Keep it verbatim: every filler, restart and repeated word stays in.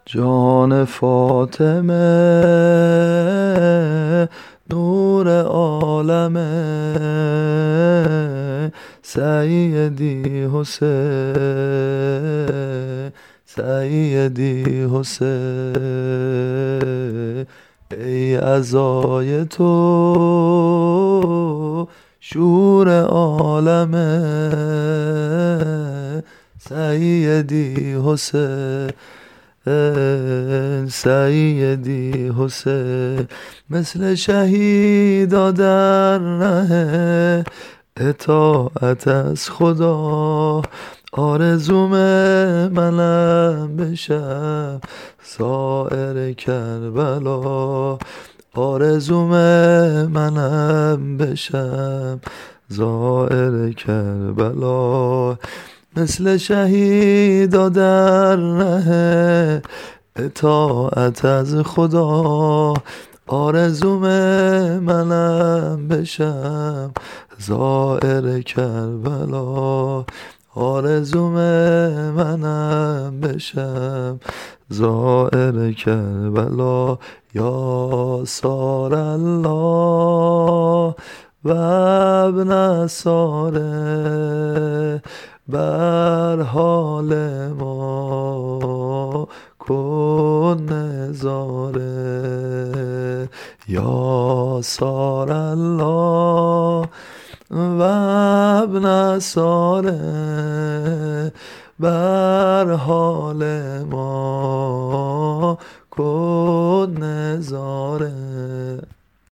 جان فاطمه نور عالمه، سیدی حسین سیدی حسین. ای عزای تو شور عالمه، سیدی حسین سیدی حسین. مثل شهیدا در ره اطاعت از خدا، آرزوم منم بشم سائر کربلا. آرزوم منم بشم زائر کربلا. مثل شهیدا در ره اطاعت از خدا، آرزوم منم بشم زائر کربلا. آرزوم منم بشم زائر کربلا. یا سار الله و ابن ساره، بر حال ما کن نظاره. یا سار الله و ابن ساره، بر حال ما کن نظاره.